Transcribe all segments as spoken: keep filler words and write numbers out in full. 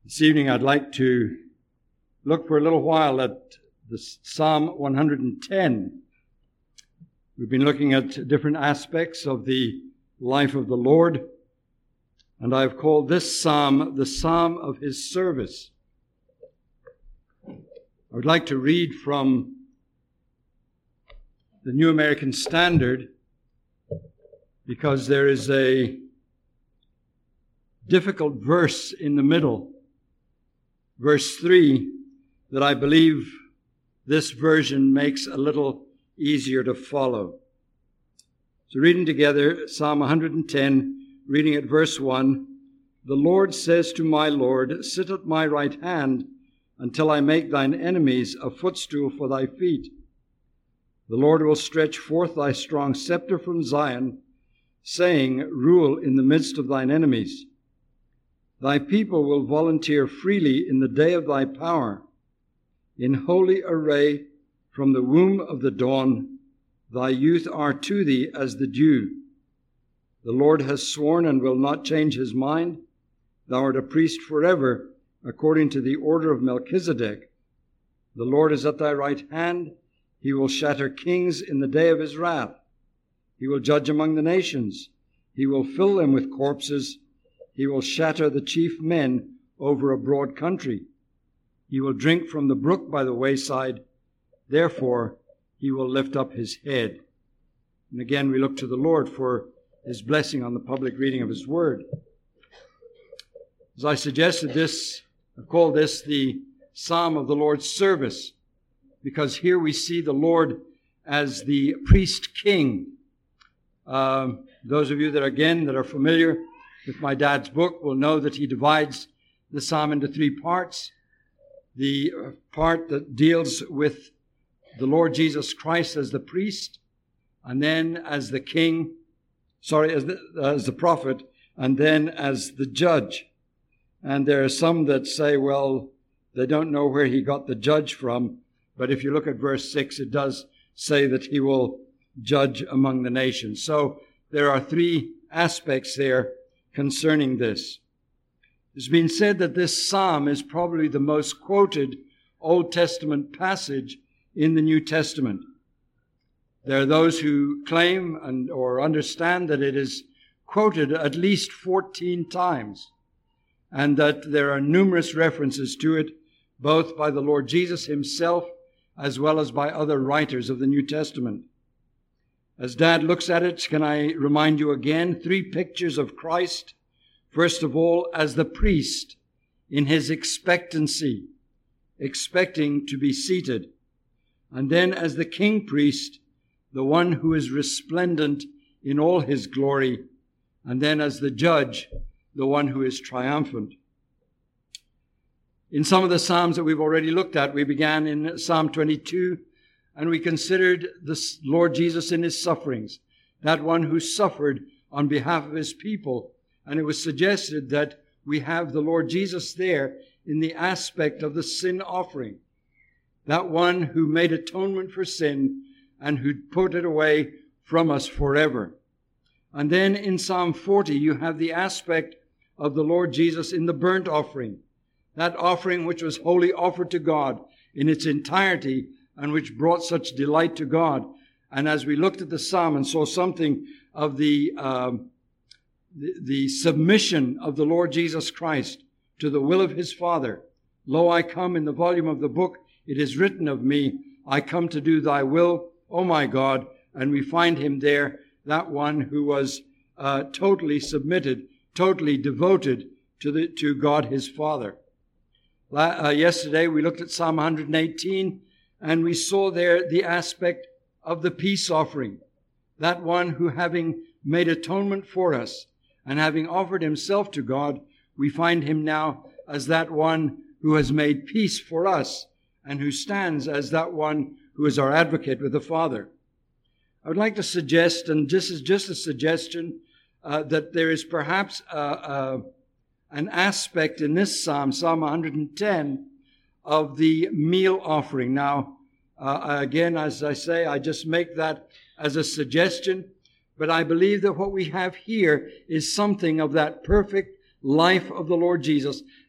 This evening I'd like to look for a little while at the Psalm one hundred ten. We've been looking at different aspects of the life of the Lord, and I've called this psalm the Psalm of His Service. I would like to read from the New American Standard because there is a difficult verse in the middle, verse three, that I believe this version makes a little easier to follow. So reading together, Psalm one hundred ten, reading at verse one, "The Lord says to my Lord, sit at my right hand until I make thine enemies a footstool for thy feet. The Lord will stretch forth thy strong scepter from Zion, saying, rule in the midst of thine enemies. Thy people will volunteer freely in the day of thy power. In holy array from the womb of the dawn, thy youth are to thee as the dew. The Lord has sworn and will not change his mind. Thou art a priest forever, according to the order of Melchizedek. The Lord is at thy right hand. He will shatter kings in the day of his wrath. He will judge among the nations. He will fill them with corpses. He will shatter the chief men over a broad country. He will drink from the brook by the wayside. Therefore, he will lift up his head." And again, we look to the Lord for his blessing on the public reading of his word. As I suggested this, I've called this the Psalm of the Lord's service, because here we see the Lord as the priest king. Um, those of you that, again, that are familiar with my dad's book will know that he divides the psalm into three parts. The part that deals with the Lord Jesus Christ as the priest, and then as the king, sorry, as the, as the prophet, and then as the judge. And there are some that say, well, they don't know where he got the judge from, but if you look at verse six, it does say that he will judge among the nations. So there are three aspects there concerning this. It's been said that this psalm is probably the most quoted Old Testament passage in the New Testament. There are those who claim and or understand that it is quoted at least fourteen times, and that there are numerous references to it, both by the Lord Jesus himself as well as by other writers of the New Testament. As Dad looks at it, can I remind you again, three pictures of Christ. First of all, as the priest in his expectancy, expecting to be seated. And then as the king priest, the one who is resplendent in all his glory. And then as the judge, the one who is triumphant. In some of the Psalms that we've already looked at, we began in Psalm twenty-two, and we considered the Lord Jesus in his sufferings, that one who suffered on behalf of his people. And it was suggested that we have the Lord Jesus there in the aspect of the sin offering, that one who made atonement for sin and who put it away from us forever. And then in Psalm forty, you have the aspect of the Lord Jesus in the burnt offering, that offering which was wholly offered to God in its entirety and which brought such delight to God. And as we looked at the psalm and saw something of the, um, the, the submission of the Lord Jesus Christ to the will of his Father, "Lo, I come, in the volume of the book, it is written of me, I come to do thy will, O my God." And we find him there, that one who was uh, totally submitted, totally devoted to the to God his Father. Uh, yesterday we looked at Psalm one hundred eighteen, and we saw there the aspect of the peace offering, that one who, having made atonement for us and having offered himself to God, we find him now as that one who has made peace for us and who stands as that one who is our advocate with the Father. I would like to suggest, and this is just a suggestion, uh, that there is perhaps uh, uh, an aspect in this psalm, Psalm one hundred ten, of the meal offering. Now, uh, again, as I say, I just make that as a suggestion, but I believe that what we have here is something of that perfect life of the Lord Jesus,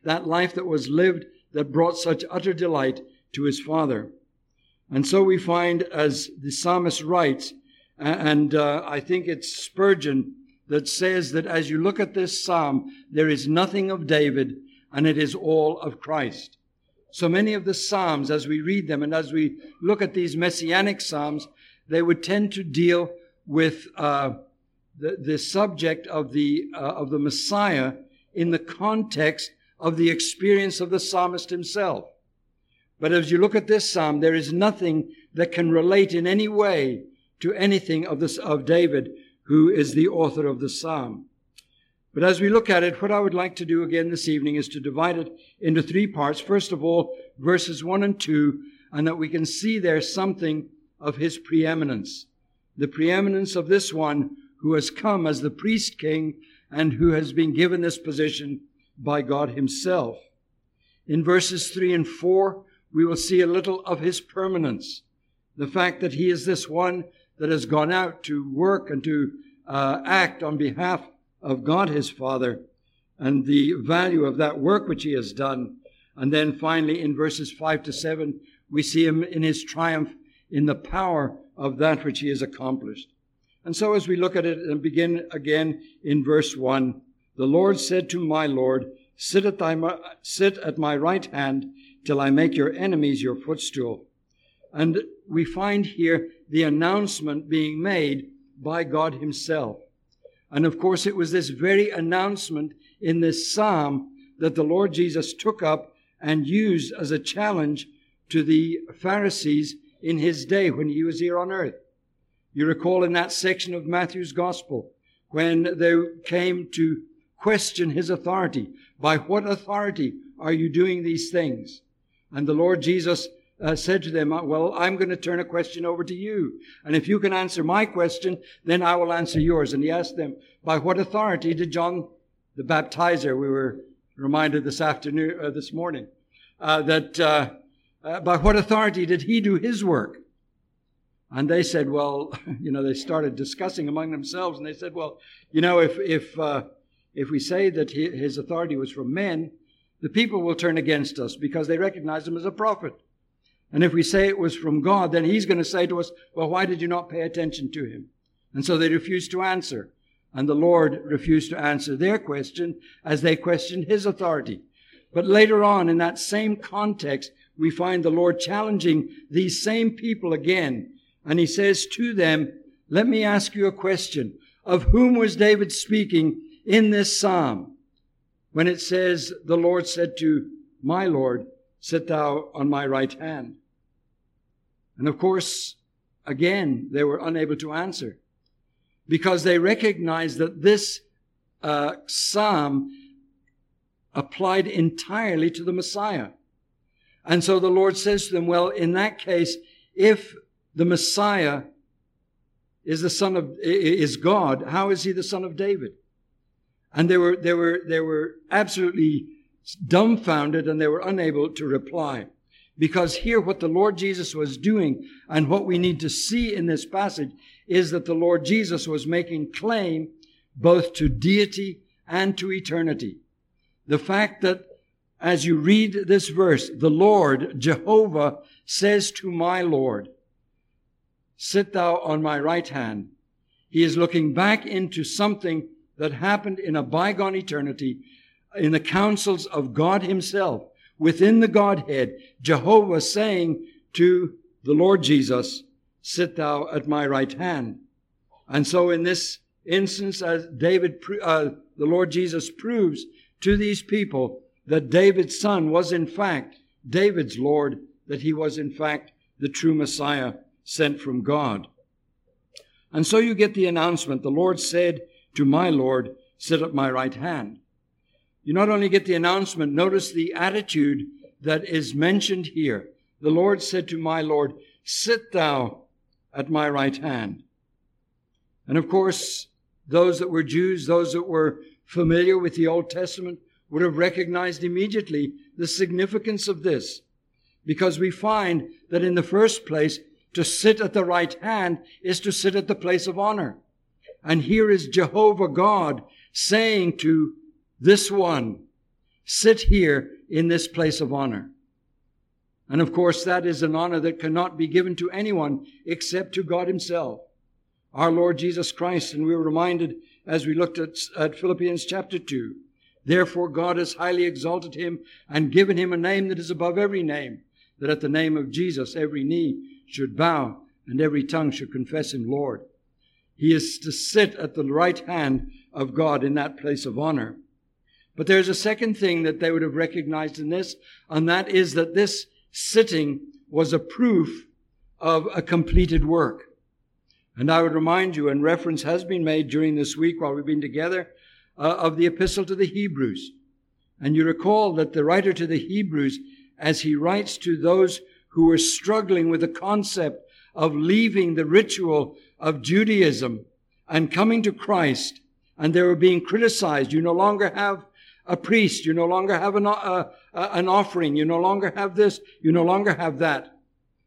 that life that was lived that brought such utter delight to his Father. And so we find, as the psalmist writes, and uh, I think it's Spurgeon that says that as you look at this psalm, there is nothing of David and it is all of Christ. So many of the psalms, as we read them and as we look at these messianic psalms, they would tend to deal with uh, the, the subject of the, uh, of the Messiah in the context of the experience of the psalmist himself. But as you look at this psalm, there is nothing that can relate in any way to anything of this, of David, who is the author of the psalm. But as we look at it, what I would like to do again this evening is to divide it into three parts. First of all, verses one and two, and that we can see there something of his preeminence. The preeminence of this one who has come as the priest king and who has been given this position by God himself. In verses three and four, we will see a little of his permanence. The fact that he is this one that has gone out to work and to uh, act on behalf of God his Father, and the value of that work which he has done. And then finally in verses five to seven, we see him in his triumph in the power of that which he has accomplished. And so as we look at it and begin again in verse one, the Lord said to my Lord, sit at, thy, sit at my right hand till I make your enemies your footstool. And we find here the announcement being made by God himself. And of course, it was this very announcement in this psalm that the Lord Jesus took up and used as a challenge to the Pharisees in his day when he was here on earth. You recall in that section of Matthew's Gospel, when they came to question his authority. By what authority are you doing these things? And the Lord Jesus Uh, said to them, well, I'm going to turn a question over to you. And if you can answer my question, then I will answer yours. And he asked them, by what authority did John the Baptizer, we were reminded this afternoon, uh, this morning, uh, that uh, uh, by what authority did he do his work? And they said, well, you know, they started discussing among themselves. And they said, well, you know, if if uh, if we say that he, his authority was from men, the people will turn against us because they recognize him as a prophet. And if we say it was from God, then he's going to say to us, well, why did you not pay attention to him? And so they refused to answer. And the Lord refused to answer their question as they questioned his authority. But later on in that same context, we find the Lord challenging these same people again. And he says to them, let me ask you a question. Of whom was David speaking in this psalm? When it says, the Lord said to my Lord, sit thou on my right hand. And of course, again, they were unable to answer because they recognized that this uh, psalm applied entirely to the Messiah. And so the Lord says to them, well, in that case, if the Messiah is the son of, is God, how is he the son of David? And they were, they were, they were absolutely dumbfounded, and they were unable to reply. Because here what the Lord Jesus was doing, and what we need to see in this passage, is that the Lord Jesus was making claim both to deity and to eternity. The fact that as you read this verse, the Lord, Jehovah, says to my Lord, sit thou on my right hand. He is looking back into something that happened in a bygone eternity, in the counsels of God himself, within the Godhead, Jehovah saying to the Lord Jesus, sit thou at my right hand. And so in this instance, as David, uh, the Lord Jesus proves to these people that David's son was in fact David's Lord, that he was in fact the true Messiah sent from God. And so you get the announcement, the Lord said to my Lord, sit at my right hand. You not only get the announcement, notice the attitude that is mentioned here. The Lord said to my Lord, sit thou at my right hand. And of course, those that were Jews, those that were familiar with the Old Testament, would have recognized immediately the significance of this. Because we find that in the first place, to sit at the right hand is to sit at the place of honor. And here is Jehovah God saying to this one, sit here in this place of honor. And of course, that is an honor that cannot be given to anyone except to God himself, our Lord Jesus Christ. And we were reminded as we looked at, at Philippians chapter two, therefore God has highly exalted him and given him a name that is above every name, that at the name of Jesus every knee should bow and every tongue should confess him Lord. He is to sit at the right hand of God in that place of honor. But there's a second thing that they would have recognized in this, and that is that this sitting was a proof of a completed work. And I would remind you, and reference has been made during this week while we've been together, uh, of the epistle to the Hebrews. And you recall that the writer to the Hebrews, as he writes to those who were struggling with the concept of leaving the ritual of Judaism and coming to Christ, and they were being criticized. You no longer have a priest. You no longer have an, uh, uh, an offering. You no longer have this. You no longer have that.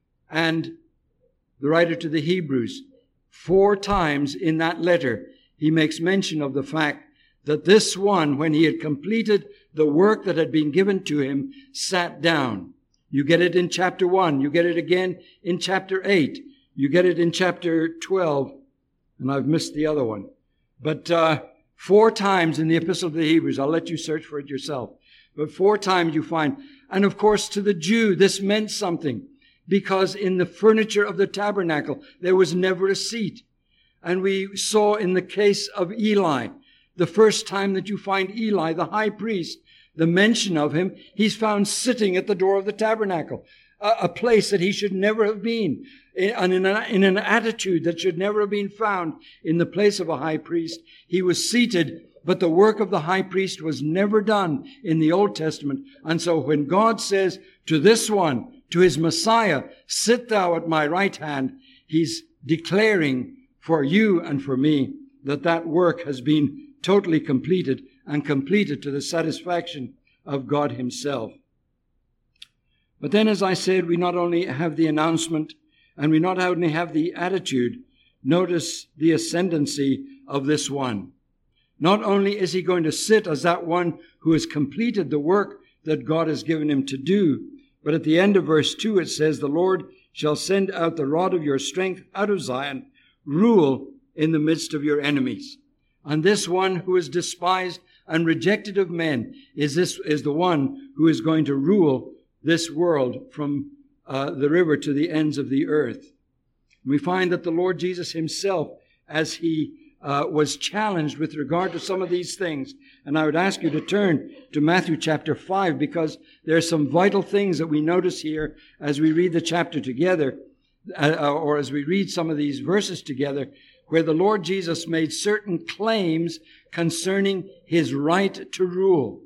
And the writer to the Hebrews, four times in that letter, he makes mention of the fact that this one, when he had completed the work that had been given to him, sat down. You get it in chapter one. You get it again in chapter eight. You get it in chapter twelve. And I've missed the other one. But uh, four times in the epistle to the Hebrews, I'll let you search for it yourself. But four times you find, and of course to the Jew, this meant something. Because in the furniture of the tabernacle, there was never a seat. And we saw in the case of Eli, the first time that you find Eli, the high priest, the mention of him, he's found sitting at the door of the tabernacle, a, a place that he should never have been, and in, a, in an attitude that should never have been found in the place of a high priest. He was seated, but the work of the high priest was never done in the Old Testament. And so when God says to this one, to his Messiah, sit thou at my right hand, he's declaring for you and for me that that work has been totally completed, and completed to the satisfaction of God himself. But then, as I said, we not only have the announcement, and we not only have the attitude. Notice the ascendancy of this one. Not only is he going to sit as that one who has completed the work that God has given him to do, but at the end of verse two it says, the Lord shall send out the rod of your strength out of Zion, rule in the midst of your enemies. And this one who is despised and rejected of men is this is the one who is going to rule this world from uh, the river to the ends of the earth. We find that the Lord Jesus himself, as he uh, was challenged with regard to some of these things, and I would ask you to turn to Matthew chapter five, because there are some vital things that we notice here as we read the chapter together, uh, or as we read some of these verses together, where the Lord Jesus made certain claims concerning his right to rule.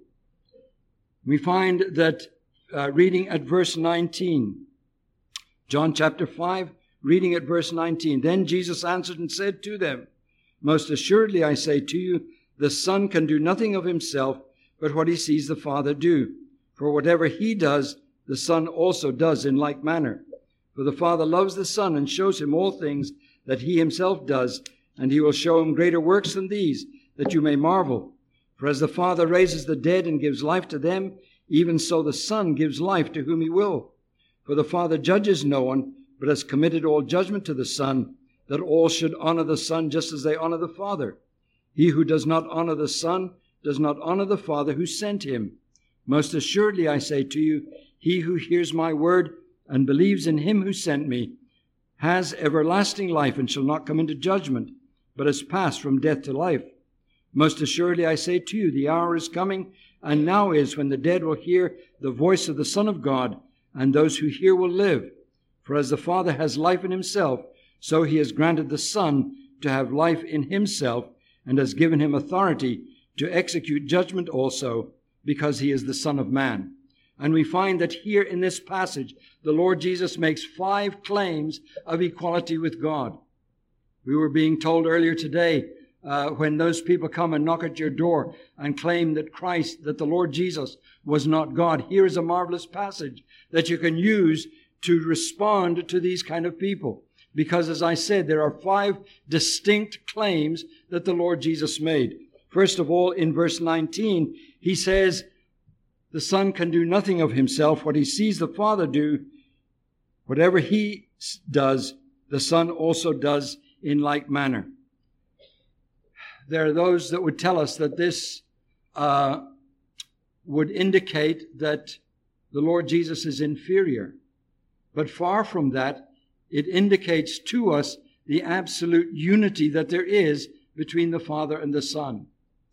We find that uh, reading at verse nineteen, John chapter five, reading at verse nineteen, then Jesus answered and said to them, most assuredly I say to you, the Son can do nothing of himself, but what he sees the Father do. For whatever he does, the Son also does in like manner. For the Father loves the Son and shows him all things that he himself does, and he will show him greater works than these, that you may marvel. For as the Father raises the dead and gives life to them, even so the Son gives life to whom he will. For the Father judges no one, but has committed all judgment to the Son, that all should honor the Son just as they honor the Father. He who does not honor the Son does not honor the Father who sent him. Most assuredly I say to you, he who hears my word and believes in him who sent me has everlasting life and shall not come into judgment, but has passed from death to life. Most assuredly I say to you, the hour is coming, and now is, when the dead will hear the voice of the Son of God, and those who hear will live. For as the Father has life in himself, so he has granted the Son to have life in himself, and has given him authority to execute judgment also, because he is the Son of Man. And we find that here in this passage, the Lord Jesus makes five claims of equality with God. We were being told earlier today, uh, when those people come and knock at your door and claim that Christ, that the Lord Jesus was not God, here is a marvelous passage that you can use to respond to these kind of people. Because, as I said, there are five distinct claims that the Lord Jesus made. First of all, in verse nineteen, he says, the Son can do nothing of himself. What he sees the Father do, whatever he does, the Son also does in like manner. There are those that would tell us that this uh, would indicate that the Lord Jesus is inferior. But far from that, it indicates to us the absolute unity that there is between the Father and the Son.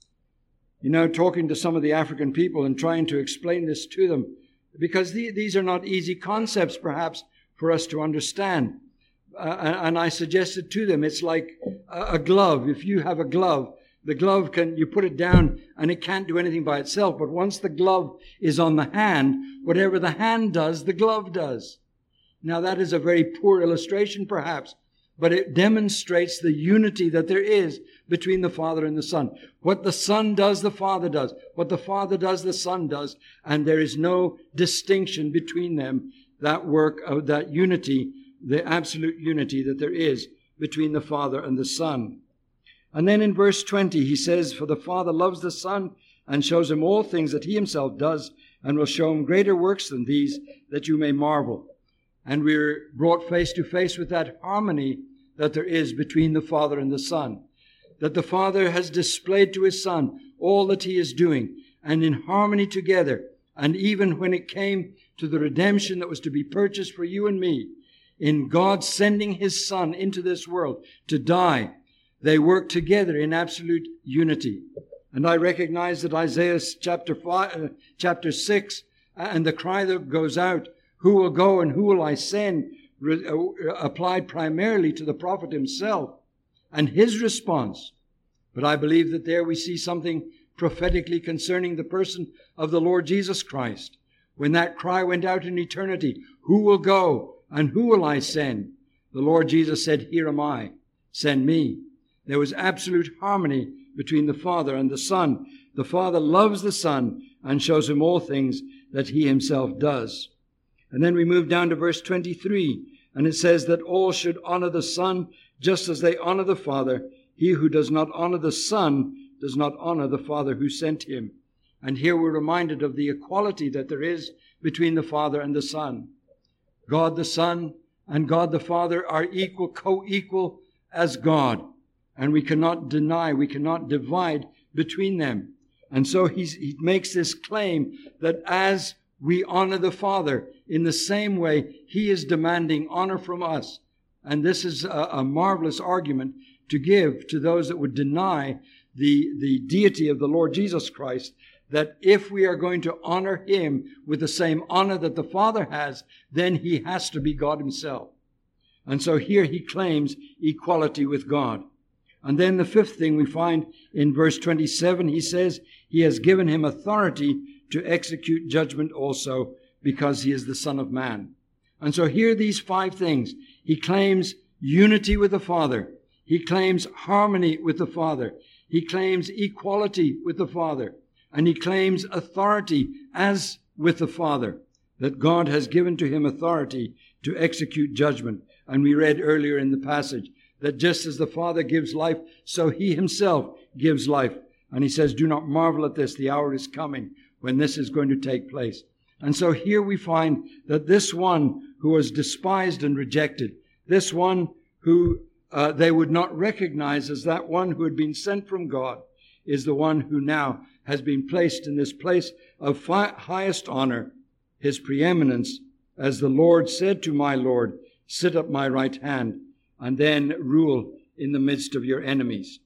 You know, talking to some of the African people and trying to explain this to them, because the, these are not easy concepts, perhaps, for us to understand. Uh, and, and I suggested to them, it's like a, a glove. If you have a glove, the glove can, you put it down and it can't do anything by itself. But once the glove is on the hand, whatever the hand does, the glove does. Now that is a very poor illustration, perhaps, but it demonstrates the unity that there is between the Father and the Son. What the Son does, the Father does. What the Father does, the Son does. And there is no distinction between them. That work of that unity, the absolute unity that there is between the Father and the Son. And then in verse twenty, he says, "For the Father loves the Son and shows him all things that he himself does, and will show him greater works than these, that you may marvel." And we're brought face to face with that harmony that there is between the Father and the Son. That the Father has displayed to his Son all that he is doing, and in harmony together. And even when it came to the redemption that was to be purchased for you and me, in God sending his Son into this world to die, they work together in absolute unity. And I recognize that Isaiah chapter five, uh, chapter six, and the cry that goes out, "Who will go and who will I send?" Re- uh, applied primarily to the prophet himself and his response. But I believe that there we see something prophetically concerning the person of the Lord Jesus Christ. When that cry went out in eternity, "Who will go and who will I send?" The Lord Jesus said, "Here am I, send me." There was absolute harmony between the Father and the Son. The Father loves the Son and shows him all things that he himself does. And then we move down to verse twenty-three, and it says that all should honor the Son just as they honor the Father. He who does not honor the Son does not honor the Father who sent him. And here we're reminded of the equality that there is between the Father and the Son. God the Son and God the Father are equal, co-equal as God. And we cannot deny, we cannot divide between them. And so he's, he makes this claim that as we honor the Father, in the same way, he is demanding honor from us. And this is a, a marvelous argument to give to those that would deny the, the deity of the Lord Jesus Christ, that if we are going to honor him with the same honor that the Father has, then he has to be God himself. And so here he claims equality with God. And then the fifth thing we find in verse twenty-seven, he says, he has given him authority to execute judgment also, because he is the Son of Man. And so here are these five things. He claims unity with the Father. He claims harmony with the Father. He claims equality with the Father. And he claims authority as with the Father, that God has given to him authority to execute judgment. And we read earlier in the passage that just as the Father gives life, so he himself gives life. And he says, "Do not marvel at this. The hour is coming when this is going to take place." And so here we find that this one who was despised and rejected, this one who uh, they would not recognize as that one who had been sent from God, is the one who now has been placed in this place of fi- highest honor, his preeminence, as the Lord said to my Lord, "Sit at my right hand, and then rule in the midst of your enemies."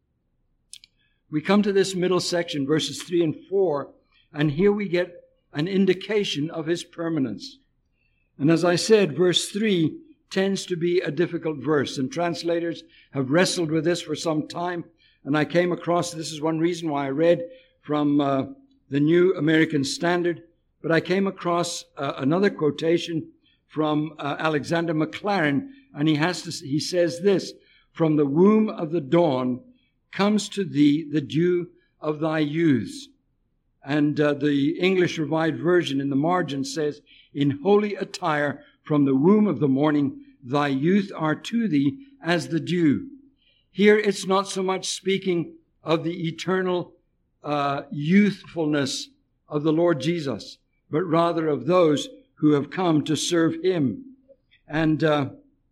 We come to this middle section, verses three and four, and here we get an indication of his permanence. And as I said, verse three tends to be a difficult verse, and translators have wrestled with this for some time. And I came across, this is one reason why I read from uh, the New American Standard, but I came across uh, another quotation from uh, Alexander Maclaren, and he has to, he says this, "From the womb of the dawn comes to thee the dew of thy youths." And uh, the English Revised Version in the margin says, "In holy attire from the womb of the morning, thy youth are to thee as the dew." Here it's not so much speaking of the eternal uh, youthfulness of the Lord Jesus, but rather of those who have come to serve him. And uh,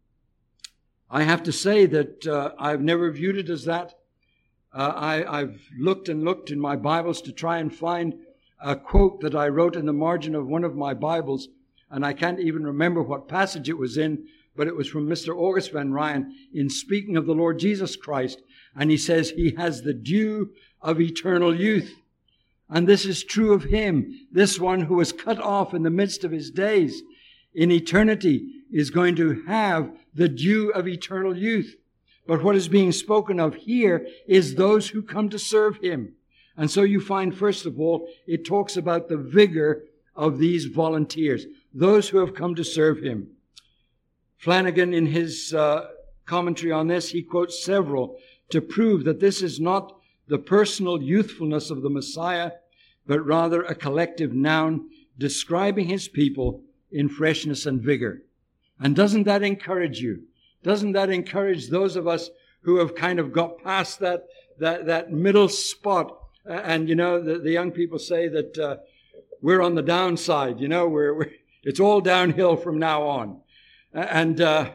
I have to say that uh, I've never viewed it as that. Uh, I, I've looked and looked in my Bibles to try and find a quote that I wrote in the margin of one of my Bibles, and I can't even remember what passage it was in, but it was from Mister August Van Ryan in speaking of the Lord Jesus Christ. And he says he has the dew of eternal youth. And this is true of him. This one who was cut off in the midst of his days in eternity is going to have the dew of eternal youth. But what is being spoken of here is those who come to serve him. And so you find, first of all, it talks about the vigor of these volunteers, those who have come to serve him. Flanagan, in his uh, commentary on this, he quotes several to prove that this is not the personal youthfulness of the Messiah, but rather a collective noun describing his people in freshness and vigor. And doesn't that encourage you? Doesn't that encourage those of us who have kind of got past that that, that middle spot? Uh, and, you know, the, the young people say that uh, we're on the downside. You know, we're, we're it's all downhill from now on. And uh,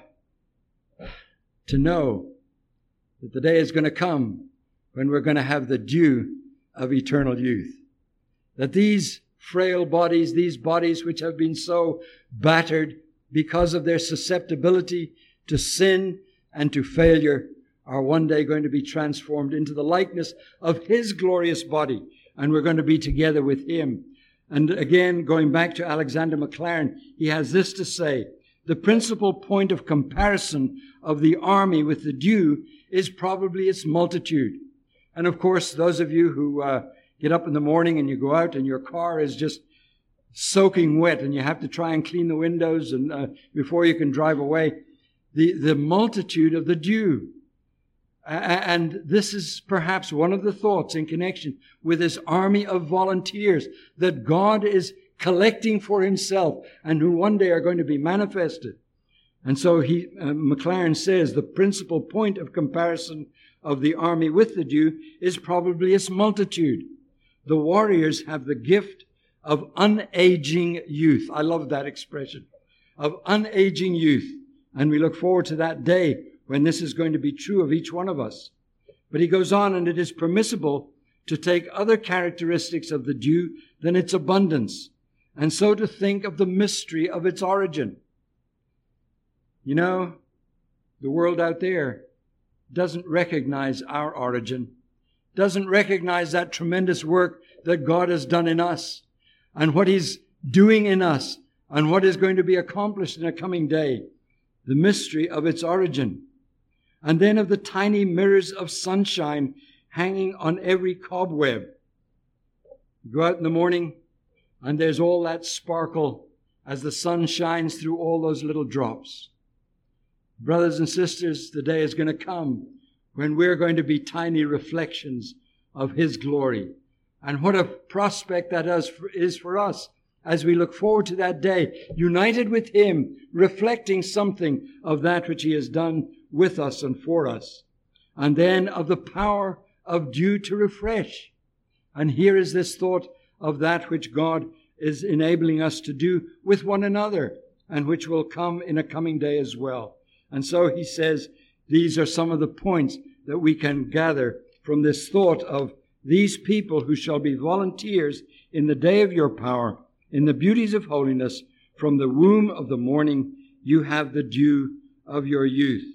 to know that the day is going to come when we're going to have the dew of eternal youth. That these frail bodies, these bodies which have been so battered because of their susceptibility to sin and to failure, are one day going to be transformed into the likeness of his glorious body. And we're going to be together with him. And again, going back to Alexander Maclaren, he has this to say: the principal point of comparison of the army with the dew is probably its multitude. And of course, those of you who uh, get up in the morning and you go out and your car is just soaking wet and you have to try and clean the windows and uh, before you can drive away, the, the multitude of the dew. And this is perhaps one of the thoughts in connection with this army of volunteers that God is collecting for himself and who one day are going to be manifested. And so he, uh, Maclaren says the principal point of comparison of the army with the dew is probably its multitude. The warriors have the gift of unaging youth. I love that expression, of unaging youth. And we look forward to that day when this is going to be true of each one of us. But he goes on, and it is permissible to take other characteristics of the dew than its abundance, and so to think of the mystery of its origin. You know, the world out there doesn't recognize our origin, doesn't recognize that tremendous work that God has done in us, and what he's doing in us, and what is going to be accomplished in a coming day. The mystery of its origin. And then of the tiny mirrors of sunshine hanging on every cobweb. You go out in the morning and there's all that sparkle as the sun shines through all those little drops. Brothers and sisters, the day is going to come when we're going to be tiny reflections of his glory. And what a prospect that is for us as we look forward to that day, united with him, reflecting something of that which he has done with us and for us. And then of the power of dew to refresh. And here is this thought of that which God is enabling us to do with one another, and which will come in a coming day as well. And so he says, these are some of the points that we can gather from this thought of these people who shall be volunteers in the day of your power, in the beauties of holiness. From the womb of the morning you have the dew of your youth.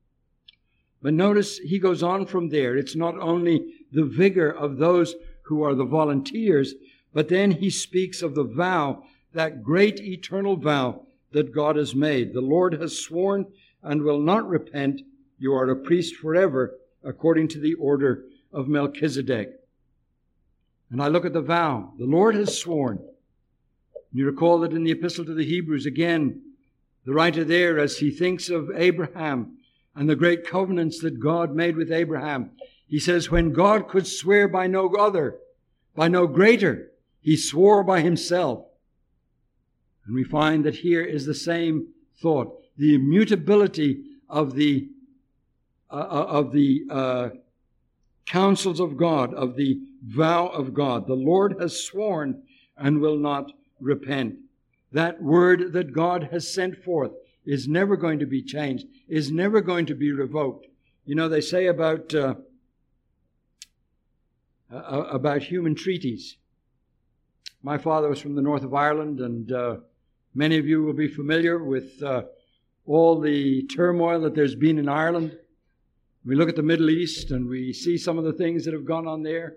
But notice he goes on from there. It's not only the vigor of those who are the volunteers, but then he speaks of the vow, that great eternal vow that God has made. The Lord has sworn and will not repent. You are a priest forever, according to the order of Melchizedek. And I look at the vow. The Lord has sworn. You recall that in the Epistle to the Hebrews, again, the writer there, as he thinks of Abraham and the great covenants that God made with Abraham, he says, when God could swear by no other, by no greater, he swore by himself. And we find that here is the same thought, the immutability of the uh, of the uh, counsels of God, of the vow of God. The Lord has sworn and will not repent. That word that God has sent forth is never going to be changed, is never going to be revoked. You know, they say about uh, uh, about human treaties. My father was from the north of Ireland, and uh, many of you will be familiar with uh, all the turmoil that there's been in Ireland. We look at the Middle East and we see some of the things that have gone on there.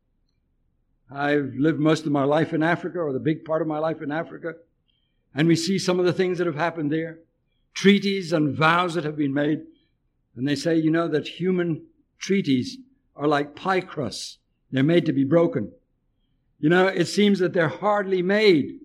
I've lived most of my life in Africa, or the big part of my life in Africa, and we see some of the things that have happened there. Treaties and vows that have been made. And they say, you know, that human treaties are like pie crusts. They're made to be broken. You know, it seems that they're hardly made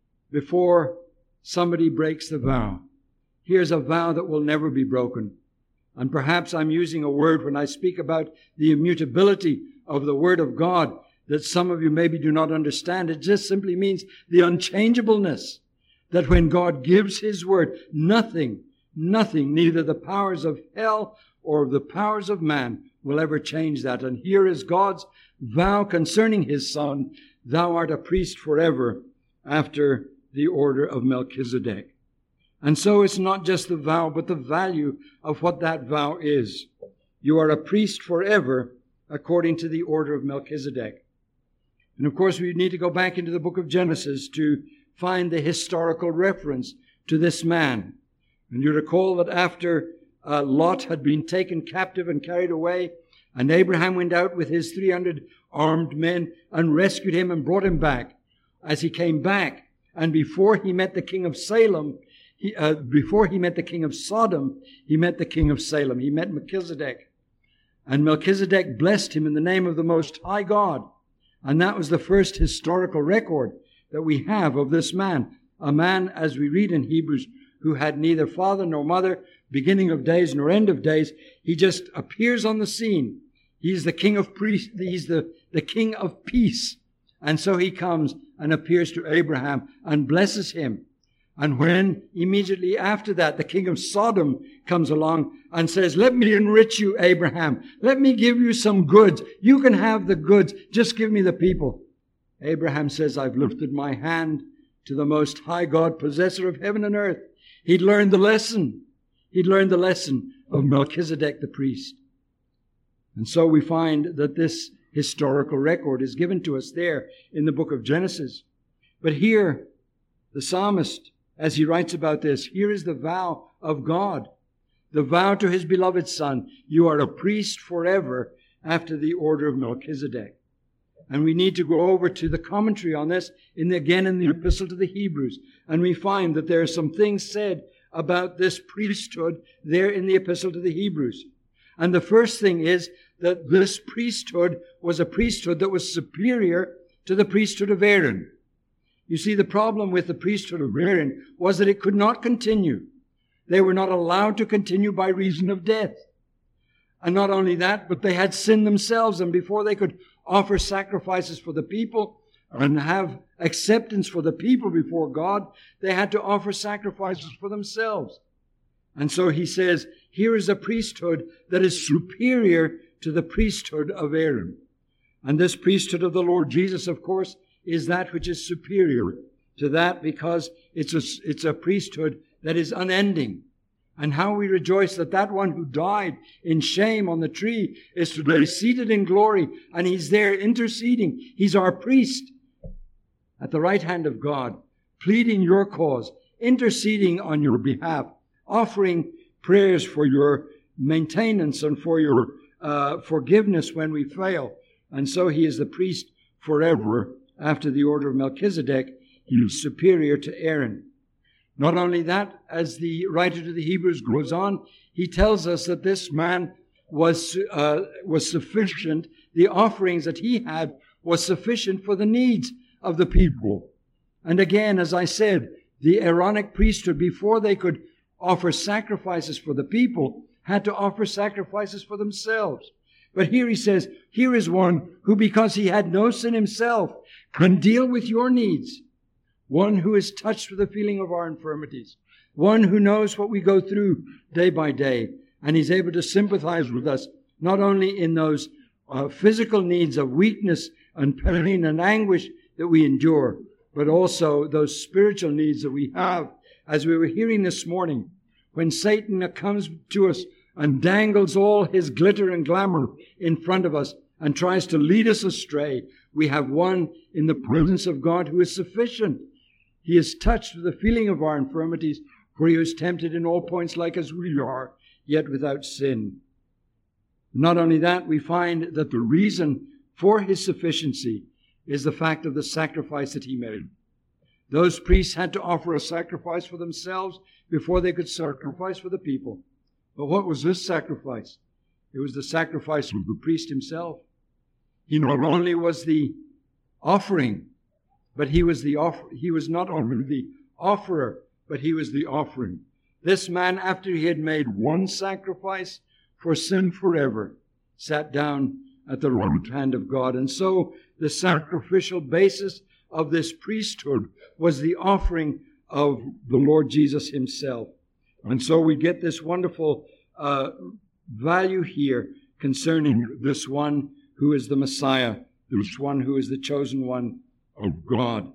before somebody breaks the vow. Here's a vow that will never be broken. And perhaps I'm using a word when I speak about the immutability of the Word of God that some of you maybe do not understand. It just simply means the unchangeableness. That when God gives His word, nothing, nothing, neither the powers of hell or the powers of man will ever change that. And here is God's vow concerning His Son. Thou art a priest forever after the order of Melchizedek. And so it's not just the vow, but the value of what that vow is. You are a priest forever according to the order of Melchizedek. And of course, we need to go back into the book of Genesis to find the historical reference to this man. And you recall that after uh, Lot had been taken captive and carried away, and Abraham went out with his three hundred armed men and rescued him and brought him back. As he came back, and before he met the king of Salem, he, uh, before he met the king of Sodom, he met the king of Salem. He met Melchizedek. And Melchizedek blessed him in the name of the Most High God. And that was the first historical record that we have of this man, a man, as we read in Hebrews, who had neither father nor mother, beginning of days nor end of days. He just appears on the scene. He's the king of priest, he's the, the king of peace. And so he comes and appears to Abraham and blesses him. And when immediately after that, the king of Sodom comes along and says, let me enrich you, Abraham. Let me give you some goods. You can have the goods. Just give me the people. Abraham says, I've lifted my hand to the Most High God, possessor of heaven and earth. He'd learned the lesson. He'd learned the lesson of Melchizedek the priest. And so we find that this historical record is given to us there in the book of Genesis. But here, the psalmist, as he writes about this, here is the vow of God. The vow to His beloved Son. You are a priest forever after the order of Melchizedek. And we need to go over to the commentary on this, in the, again in the Epistle to the Hebrews. And we find that there are some things said about this priesthood there in the Epistle to the Hebrews. And the first thing is that this priesthood was a priesthood that was superior to the priesthood of Aaron. You see, the problem with the priesthood of Aaron was that it could not continue. They were not allowed to continue by reason of death. And not only that, but they had sinned themselves, and before they could offer sacrifices for the people and have acceptance for the people before God, they had to offer sacrifices for themselves. And so he says, here is a priesthood that is superior to the priesthood of Aaron. And this priesthood of the Lord Jesus, of course, is that which is superior to that, because it's a, it's a priesthood that is unending. And how we rejoice that that one who died in shame on the tree is today seated in glory, and He's there interceding. He's our priest at the right hand of God, pleading your cause, interceding on your behalf, offering prayers for your maintenance and for your uh, forgiveness when we fail. And so He is the priest forever after the order of Melchizedek. He is superior to Aaron. Not only that, as the writer to the Hebrews goes on, he tells us that this man was uh, was sufficient. The offerings that he had was sufficient for the needs of the people. And again, as I said, the Aaronic priesthood, before they could offer sacrifices for the people, had to offer sacrifices for themselves. But here he says, here is one who, because he had no sin himself, can deal with your needs. One who is touched with the feeling of our infirmities. One who knows what we go through day by day. And He's able to sympathize with us, not only in those uh, physical needs of weakness and pain and anguish that we endure, but also those spiritual needs that we have. As we were hearing this morning, when Satan comes to us and dangles all his glitter and glamour in front of us and tries to lead us astray, we have one in the presence of God who is sufficient. He is touched with the feeling of our infirmities, for he was tempted in all points like as we are, yet without sin. Not only that, we find that the reason for his sufficiency is the fact of the sacrifice that he made. Those priests had to offer a sacrifice for themselves before they could sacrifice for the people. But what was this sacrifice? It was the sacrifice of the priest himself. He not only was the offering, but he was the offer. He was not only the offerer, but he was the offering. This man, after he had made one sacrifice for sin forever, sat down at the right hand of God. And so the sacrificial basis of this priesthood was the offering of the Lord Jesus himself. And so we get this wonderful uh, value here concerning this one who is the Messiah, this one who is the chosen one of God.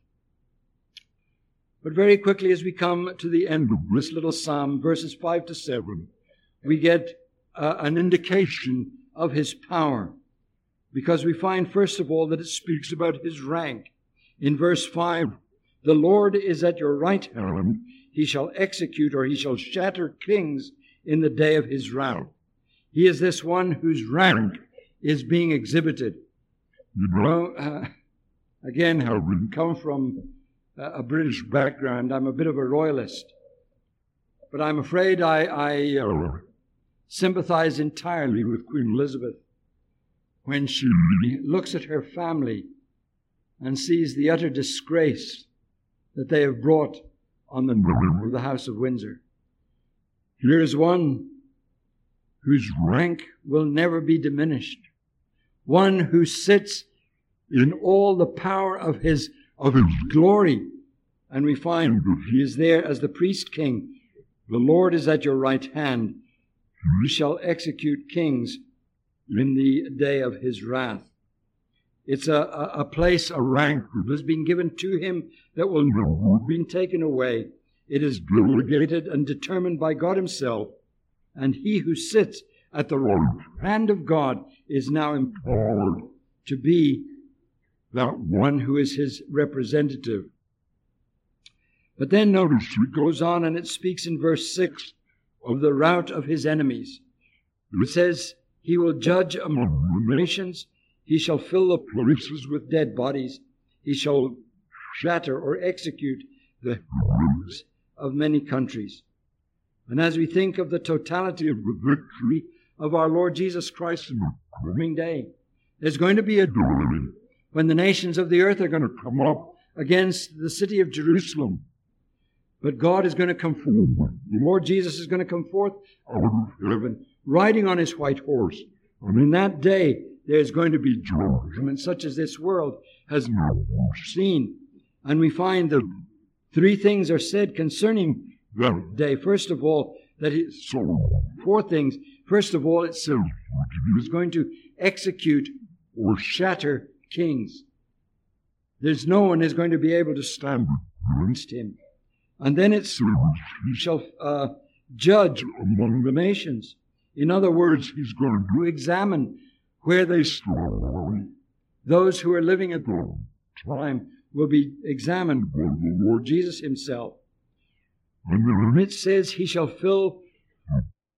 But very quickly, as we come to the end of this little psalm, verses five to seven, we get uh, an indication of his power, because we find, first of all, that it speaks about his rank. In verse five, the Lord is at your right hand. He shall execute, or he shall shatter kings in the day of his wrath. He is this one whose rank is being exhibited. You know, uh, again, having come from a British background, I'm a bit of a royalist. But I'm afraid I, I uh, sympathize entirely with Queen Elizabeth when she looks at her family and sees the utter disgrace that they have brought on the name of the House of Windsor. Here is one whose rank will never be diminished, one who sits in all the power of his of his glory. And we find he is there as the priest king. The Lord is at your right hand. He shall execute kings in the day of his wrath. It's a, a, a place, a rank that has been given to him that will not be taken away. It is delegated and determined by God himself. And he who sits at the right hand of God is now empowered to be that one who is his representative. But then notice it goes on and it speaks in verse six of the rout of his enemies. It says, he will judge among the nations. He shall fill the places with dead bodies. He shall shatter or execute the heads of many countries. And as we think of the totality of the victory of our Lord Jesus Christ in the coming day, there's going to be a day when the nations of the earth are going to come up against the city of Jerusalem. But God is going to come forth. The Lord Jesus is going to come forth out of heaven, riding on his white horse. And in that day, there's going to be judgment such as this world has never seen. And we find that three things are said concerning that day. First of all, that it, so four things. First of all, it says he was going to execute or shatter kings. There's no one is going to be able to stand against him. And then it says he shall uh, judge among the nations. In other words, he's going to examine where they stand. Those who are living at the time will be examined by the Lord Jesus himself. And then it says he shall fill